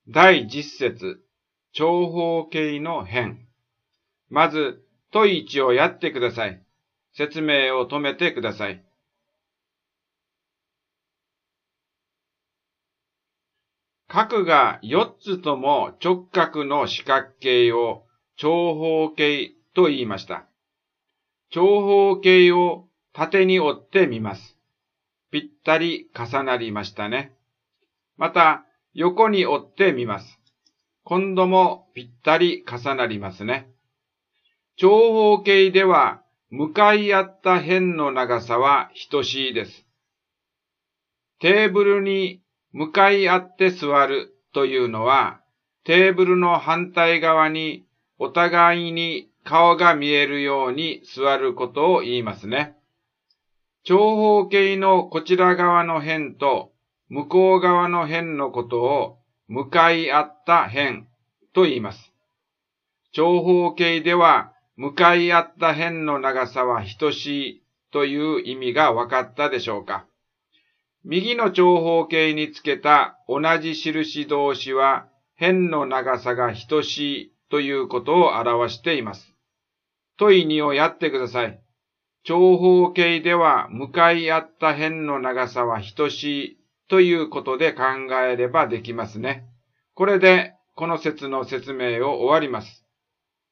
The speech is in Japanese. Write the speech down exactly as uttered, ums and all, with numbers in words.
第十節、長方形の辺。まず、問い一をやってください。説明を止めてください。角がよっつとも直角の四角形を長方形と言いました。長方形を縦に折ってみます。ぴったり重なりましたね。また、横に折ってみます。今度もぴったり重なりますね。長方形では、向かい合った辺の長さは等しいです。テーブルに向かい合って座るというのは、テーブルの反対側にお互いに顔が見えるように座ることを言いますね。長方形のこちら側の辺と向こう側の辺のことを向かい合った辺と言います。長方形では向かい合った辺の長さは等しいという意味が分かったでしょうか。右の長方形につけた同じ印同士は辺の長さが等しいということを表しています。問いにをやってください。長方形では向かい合った辺の長さは等しいということで考えればできますね。これでこの説の説明を終わります。